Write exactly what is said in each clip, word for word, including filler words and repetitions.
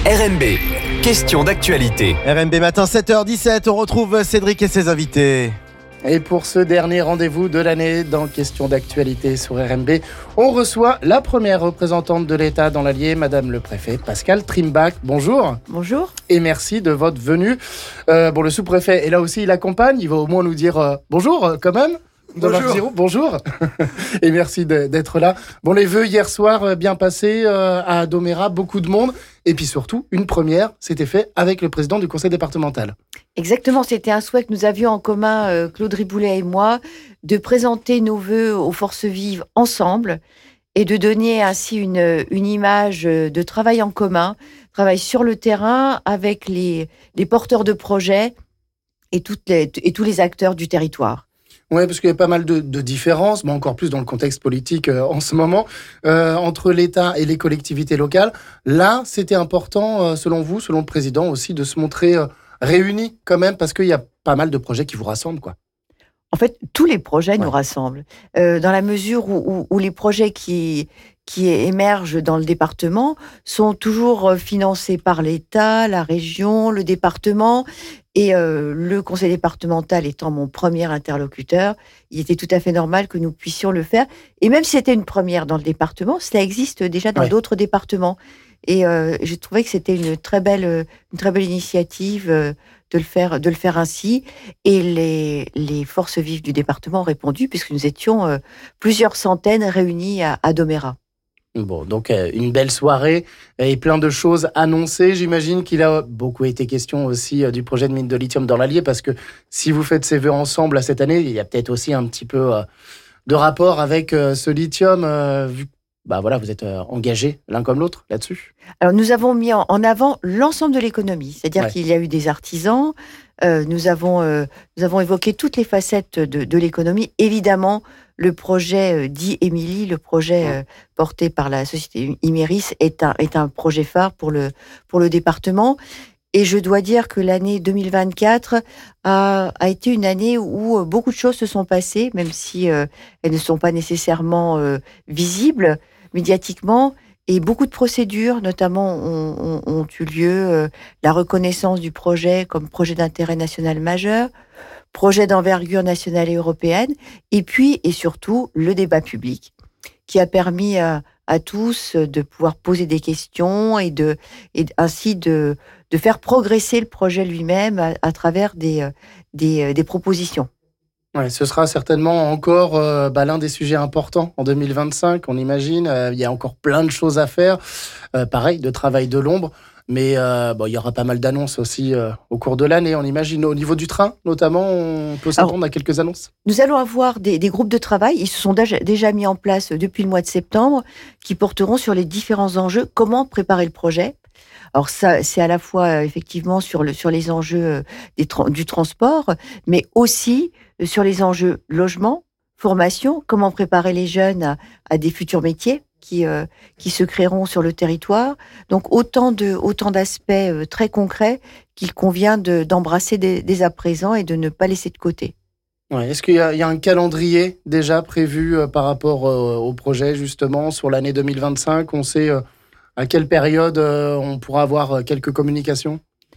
R M B, question d'actualité. R M B matin sept heures dix-sept, on retrouve Cédric et ses invités. Et pour ce dernier rendez-vous de l'année dans Question d'actualité sur R M B, on reçoit la première représentante de l'État dans l'Allier, Madame le Préfet Pascal Trimbach. Bonjour. Bonjour. Et merci de votre venue. Euh, bon, le sous-préfet est là aussi, il accompagne. Il va au moins nous dire euh, bonjour euh, quand même. Bonjour. Bonjour. Et merci de, d'être là. Bon, les vœux hier soir, euh, bien passés euh, à Domérat, beaucoup de monde. Et puis surtout, une première, c'était fait avec le président du conseil départemental. Exactement, c'était un souhait que nous avions en commun, euh, Claude Riboulet et moi, de présenter nos vœux aux forces vives ensemble et de donner ainsi une, une image de travail en commun, travail sur le terrain avec les, les porteurs de projets et, toutes les, et tous les acteurs du territoire. Oui, parce qu'il y a pas mal de, de différences, mais encore plus dans le contexte politique euh, en ce moment, euh, entre l'État et les collectivités locales. Là, c'était important, euh, selon vous, selon le président aussi, de se montrer euh, réunis quand même, parce qu'il y a pas mal de projets qui vous rassemblent, quoi. En fait, tous les projets nous Ouais. rassemblent, euh, dans la mesure où, où, où les projets qui, qui émergent dans le département sont toujours financés par l'État, la région, le département. Et euh, le conseil départemental étant mon premier interlocuteur, il était tout à fait normal que nous puissions le faire. Et même si c'était une première dans le département, cela existe déjà dans Ouais. d'autres départements. Et euh, j'ai trouvé que c'était une très belle, une très belle initiative euh, de le faire, de le faire ainsi. Et les, les forces vives du département ont répondu, puisque nous étions euh, plusieurs centaines réunies à, à Domérat. Bon, donc euh, une belle soirée et plein de choses annoncées. J'imagine qu'il a beaucoup été question aussi euh, du projet de mine de lithium dans l'Allier, parce que si vous faites ces vœux ensemble à cette année, il y a peut-être aussi un petit peu euh, de rapport avec euh, ce lithium, euh, vu que bah, voilà, vous êtes euh, engagés l'un comme l'autre là-dessus. Alors, nous avons mis en, en avant l'ensemble de l'économie, c'est-à-dire Ouais. qu'il y a eu des artisans, euh, nous, avons, euh, nous avons évoqué toutes les facettes de, de l'économie. Évidemment, le projet euh, dit Émilie, le projet euh, porté par la société Imerys, est un, est un projet phare pour le, pour le département. Et je dois dire que l'année deux mille vingt-quatre a, a été une année où beaucoup de choses se sont passées, même si euh, elles ne sont pas nécessairement euh, visibles médiatiquement. Et beaucoup de procédures, notamment, ont, ont, ont eu lieu. Euh, la reconnaissance du projet comme projet d'intérêt national majeur, projet d'envergure nationale et européenne, et puis, et surtout, le débat public, qui a permis à, à tous de pouvoir poser des questions et, de, et ainsi de, de faire progresser le projet lui-même à, à travers des, des, des propositions. Ouais, ce sera certainement encore euh, bah, l'un des sujets importants en deux mille vingt-cinq, on imagine. Euh, il y a encore plein de choses à faire. Euh, pareil, de travail de l'ombre. Mais euh, bon, il y aura pas mal d'annonces aussi euh, au cours de l'année, on imagine. Au niveau du train, notamment, on peut s'attendre Alors, à quelques annonces. Nous allons avoir des, des groupes de travail. Ils se sont déjà, déjà mis en place depuis le mois de septembre, qui porteront sur les différents enjeux. Comment préparer le projet ? Alors ça, c'est à la fois euh, effectivement sur, le, sur les enjeux euh, des tra- du transport, mais aussi euh, sur les enjeux logement, formation, comment préparer les jeunes à, à des futurs métiers qui, euh, qui se créeront sur le territoire. Donc autant, de, autant d'aspects euh, très concrets qu'il convient de, d'embrasser dès, dès à présent et de ne pas laisser de côté. Ouais, est-ce qu'il y a, il y a un calendrier déjà prévu euh, par rapport euh, au projet, justement, sur l'année deux mille vingt-cinq ? On sait... Euh, à quelle période euh, on pourra avoir quelques communications ?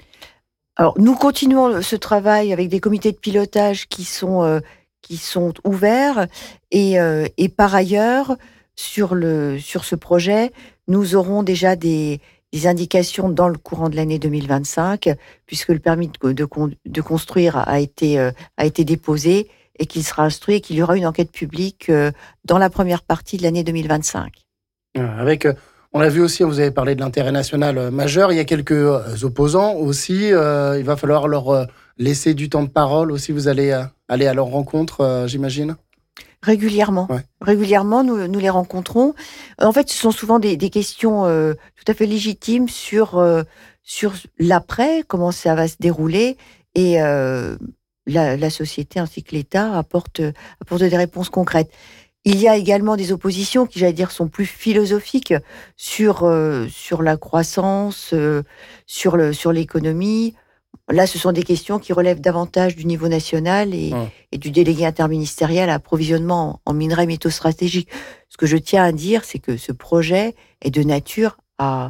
Alors, nous continuons ce travail avec des comités de pilotage qui sont, euh, qui sont ouverts. Et, euh, et par ailleurs, sur, le, sur ce projet, nous aurons déjà des, des indications dans le courant de l'année deux mille vingt-cinq, puisque le permis de, de, de construire a été, euh, a été déposé et qu'il sera instruit et qu'il y aura une enquête publique euh, dans la première partie de l'année deux mille vingt-cinq. Avec... Euh... On l'a vu aussi, vous avez parlé de l'intérêt national majeur. Il y a quelques opposants aussi. Euh, il va falloir leur laisser du temps de parole aussi. Vous allez aller à leur rencontre, euh, j'imagine ? Régulièrement. Ouais. Régulièrement, nous, nous les rencontrons. En fait, ce sont souvent des, des questions euh, tout à fait légitimes sur, euh, sur l'après, comment ça va se dérouler. Et euh, la, la société ainsi que l'État apportent, apportent des réponses concrètes. Il y a également des oppositions qui, j'allais dire, sont plus philosophiques sur, euh, sur la croissance, euh, sur, le, sur l'économie. Là, ce sont des questions qui relèvent davantage du niveau national et, Mmh. et du délégué interministériel à approvisionnement en minerais métaux stratégiques. Ce que je tiens à dire, c'est que ce projet est de nature à,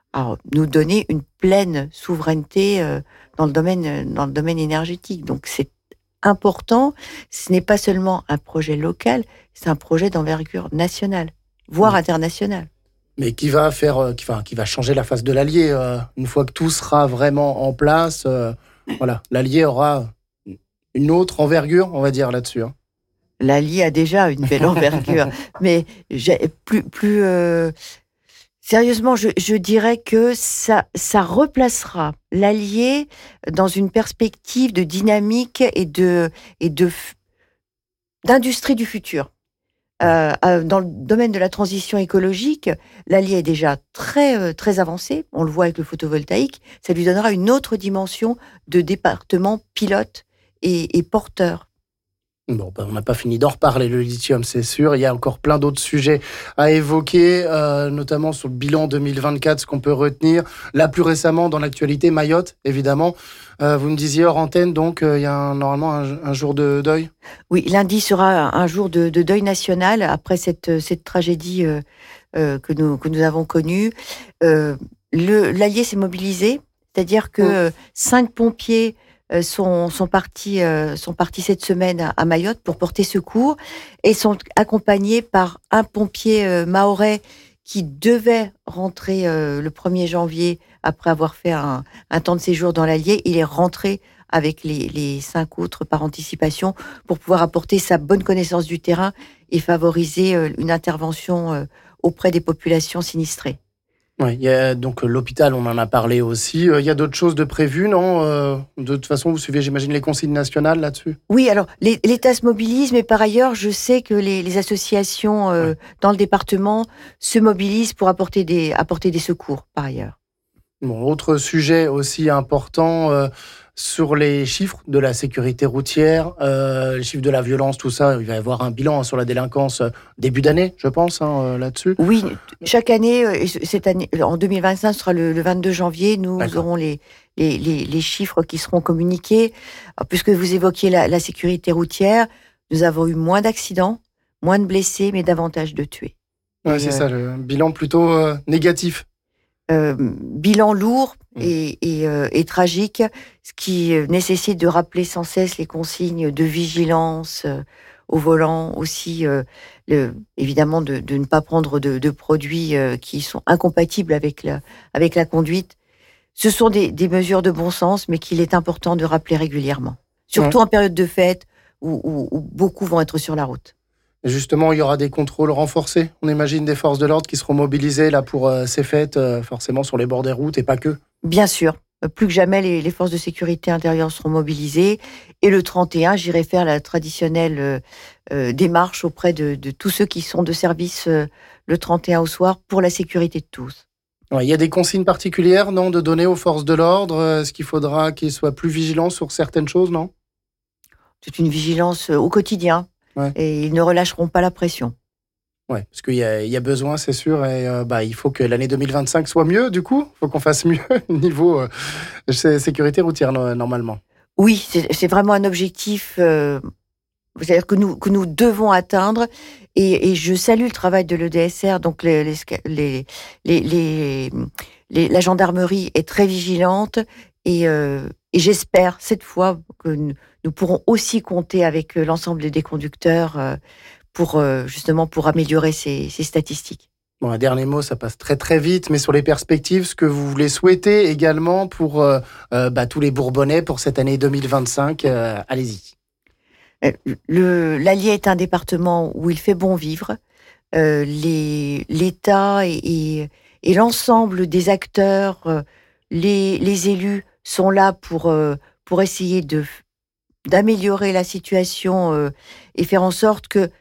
alors, nous donner une pleine souveraineté euh, dans le domaine dans le domaine énergétique. Donc c'est important. Ce n'est pas seulement un projet local, c'est un projet d'envergure nationale, voire Oui. internationale. Mais qui va faire, euh, qui, enfin, qui va changer la face de l'Allier euh, une fois que tout sera vraiment en place. euh, voilà, l'Allier aura une autre envergure, on va dire là-dessus. hein. L'Allier a déjà une belle envergure, mais j'ai- plus plus euh, sérieusement, je, je dirais que ça ça replacera l'Allier dans une perspective de dynamique et de et de f- d'industrie du futur. Euh, euh, dans le domaine de la transition écologique, l'Allier est déjà très euh, très avancé. On le voit avec le photovoltaïque. Ça lui donnera une autre dimension de département pilote et, et porteur. Bon, ben, on n'a pas fini d'en reparler, le lithium, c'est sûr. Il y a encore plein d'autres sujets à évoquer, euh, notamment sur le bilan deux mille vingt-quatre, ce qu'on peut retenir. Là, plus récemment, dans l'actualité, Mayotte, évidemment. Euh, vous me disiez hors antenne, donc, euh, il y a un- normalement un, un jour de deuil. Oui, lundi sera un jour de, de deuil national après cette, cette tragédie euh, euh, que, nous, que nous avons connue. Euh, le, L'Allier s'est mobilisé, c'est-à-dire que Mm. euh, cinq pompiers euh, sont, sont, partis, euh, sont partis cette semaine à, à Mayotte pour porter secours et sont accompagnés par un pompier euh, mahorais qui devait rentrer euh, le premier janvier après avoir fait un, un temps de séjour dans l'Allier. Il est rentré avec les, les cinq autres par anticipation pour pouvoir apporter sa bonne connaissance du terrain et favoriser euh, une intervention euh, auprès des populations sinistrées. Ouais, il y a donc euh, l'hôpital, on en a parlé aussi. Euh, Il y a d'autres choses de prévues, non Euh, De toute façon, vous suivez, j'imagine, les consignes nationales là-dessus. Oui, alors les- l'État se mobilise, mais par ailleurs, je sais que les, les associations euh, Ouais. dans le département se mobilisent pour apporter des, apporter des secours, par ailleurs. Bon, autre sujet aussi important euh, sur les chiffres de la sécurité routière, euh, les chiffres de la violence, tout ça. Il va y avoir un bilan hein, sur la délinquance euh, début d'année, je pense, hein, euh, là-dessus. Oui, chaque année, euh, et ce- cette année, en deux mille vingt-cinq, ce sera le, le vingt-deux janvier, nous D'accord. aurons les, les, les, les chiffres qui seront communiqués. Alors, puisque vous évoquiez la, la sécurité routière, nous avons eu moins d'accidents, moins de blessés, mais davantage de tués. Ouais, Et, c'est euh, ça, le bilan plutôt euh, négatif. euh, bilan lourd Mm. et, et, euh, et tragique, ce qui euh, nécessite de rappeler sans cesse les consignes de vigilance euh, au volant, aussi euh, le, évidemment de, de ne pas prendre de, de produits euh, qui sont incompatibles avec la, avec la conduite. Ce sont des, des mesures de bon sens, mais qu'il est important de rappeler régulièrement, surtout en période de fête où, où, où beaucoup vont être sur la route. Et justement, il y aura des contrôles renforcés. On imagine des forces de l'ordre qui seront mobilisées là pour euh, ces fêtes, euh, forcément sur les bords des routes et pas que. Bien sûr, euh, plus que jamais, les, les forces de sécurité intérieure seront mobilisées. Et le trente et un, j'irai faire la traditionnelle euh, euh, démarche auprès de, de tous ceux qui sont de service euh, le trente et un au soir pour la sécurité de tous. Ouais, il y a des consignes particulières, non, de donner aux forces de l'ordre. Est-ce qu'il faudra qu'ils soient plus vigilants sur certaines choses, non? C'est une vigilance euh, au quotidien. Ouais. Et ils ne relâcheront pas la pression. Ouais, parce qu'il y a, il y a besoin, c'est sûr, et euh, bah, il faut que l'année deux mille vingt-cinq soit mieux, du coup. Il faut qu'on fasse mieux niveau euh, sé- sécurité routière, no- normalement. Oui, c'est c'est vraiment un objectif euh, c'est-à-dire que nous, que nous devons atteindre. Et, et je salue le travail de l'E D S R. Donc, les, les, les, les, les- les- la gendarmerie est très vigilante. Et, euh, et j'espère, cette fois, que nous, nous pourrons aussi compter avec euh, l'ensemble des conducteurs euh, pour, euh, justement, pour améliorer ces, ces statistiques. Bon, un dernier mot, ça passe très très vite, mais sur les perspectives, ce que vous voulez souhaiter également pour euh, euh, bah, tous les Bourbonnais pour cette année deux mille vingt-cinq, euh, allez-y. Euh, Le, L'Allier est un département où il fait bon vivre. Euh, les, L'État et, et, et l'ensemble des acteurs, euh, les, les élus sont là pour, euh, pour essayer de, d'améliorer la situation euh, et faire en sorte que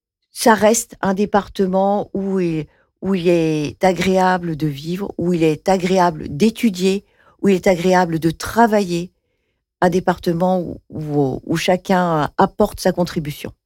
ça reste un département où il, où il est agréable de vivre, où il est agréable d'étudier, où il est agréable de travailler, un département où, où, où chacun apporte sa contribution.